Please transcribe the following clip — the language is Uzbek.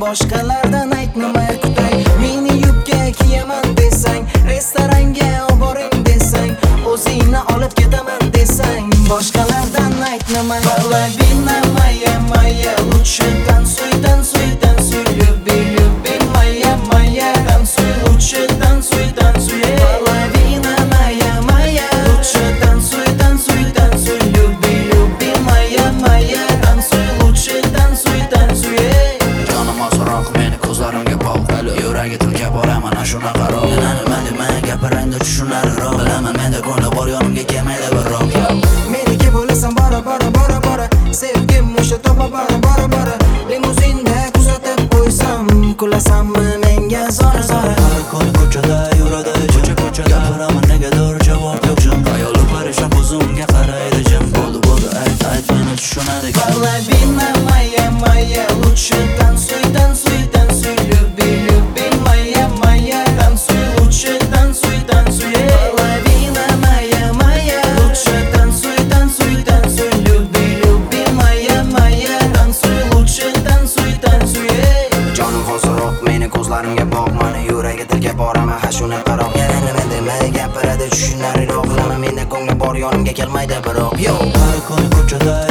boshqalardan aytmay kutay. Mini yubka kiyaman desang, restoranga oboring desang, o'zingni olib ketaman desang, boshqalardan aytmay. Половина моя, моя, лучше танцуй, танцуй, танцуй, люби, люби, моя, моя, танцуй, лучше танцуй, танцуй. Половина моя, моя, лучше танцуй, танцуй, танцуй, люби, люби, моя, моя, танцуй, лучше танцуй, танцуй. Jonim ozroq meni ko'zlarimga bog' yuragi tilka boraman ana shunaqa roq. Nima demay gapirangda tushunarliroq. Bilaman menda ko'ngli bor yonimga kelmaydi biroq. Meniki bo'lasan bora bora bora bora, sevgim o'sha topa bora bora bora. Limuzinda kuzatib qo'ysam, kulasanmi menga zora zora. Har kuni ko'chada yuradi ko'cha gapiraman negadir javob yo'q jim. Ayoli parishon ko'zimga qaraydi jim. Bo'ldi ayt meni tushunadi. Половина моя, моя, лучше танцуй, танцуй, танцуй, люби, люби, моя, моя, танцуй, лучше танцуй, танцуй. Половина моя, моя, лучше танцуй, танцуй, танцуй, люби, люби, моя, моя, танцуй, лучше танцуй, танцуй. Jonim hoziroq meni ko'zlarimga bog' mani yuragi tilga boraman ha shunaqa roq. Yana nima demay gapiradi tushunarliroq. Bilaman menda ko'ngli bor yonimga kelmaydi biroq. Har kuni ko'chada